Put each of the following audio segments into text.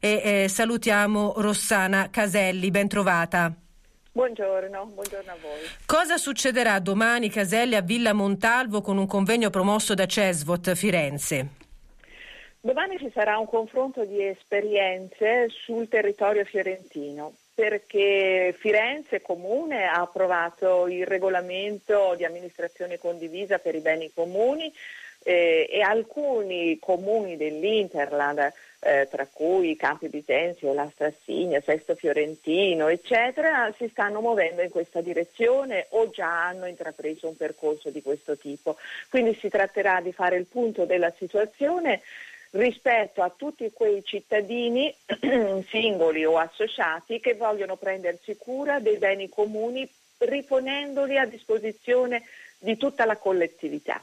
e salutiamo Rossana Caselli, ben trovata. Buongiorno a voi. Cosa succederà domani, Caselli, a Villa Montalvo con un convegno promosso da CESVOT Firenze? Domani ci sarà un confronto di esperienze sul territorio fiorentino, perché Firenze Comune ha approvato il regolamento di amministrazione condivisa per i beni comuni e alcuni comuni dell'Interland, tra cui Campi Bisenzio, La Strassigna, Sesto Fiorentino, eccetera, si stanno muovendo in questa direzione o già hanno intrapreso un percorso di questo tipo. Quindi si tratterà di fare il punto della situazione rispetto a tutti quei cittadini singoli o associati che vogliono prendersi cura dei beni comuni riponendoli a disposizione di tutta la collettività.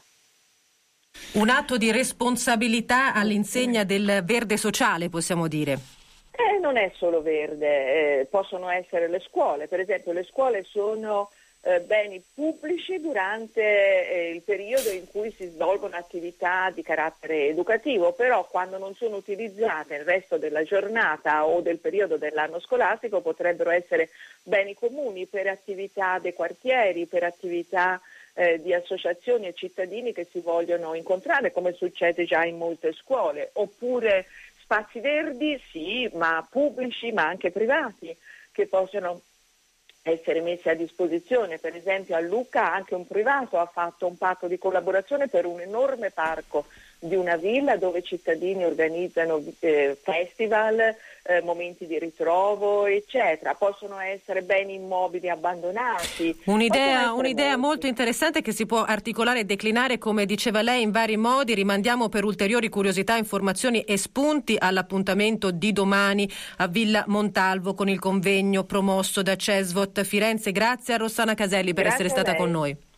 Un atto di responsabilità all'insegna del verde sociale, possiamo dire. Non è solo verde, possono essere le scuole. Per esempio le scuole sono beni pubblici durante il periodo in cui si svolgono attività di carattere educativo, però quando non sono utilizzate il resto della giornata o del periodo dell'anno scolastico potrebbero essere beni comuni per attività dei quartieri, per attività di associazioni e cittadini che si vogliono incontrare, come succede già in molte scuole, oppure spazi verdi, sì, ma pubblici, ma anche privati, che possono essere messi a disposizione. Per esempio a Lucca anche un privato ha fatto un patto di collaborazione per un enorme parco di una villa dove i cittadini organizzano festival, momenti di ritrovo, eccetera. Possono essere beni immobili abbandonati. Un'idea molto interessante che si può articolare e declinare, come diceva lei, in vari modi. Rimandiamo per ulteriori curiosità, informazioni e spunti all'appuntamento di domani a Villa Montalvo con il convegno promosso da CESVOT Firenze. Grazie a Rossana Caselli per essere stata con noi.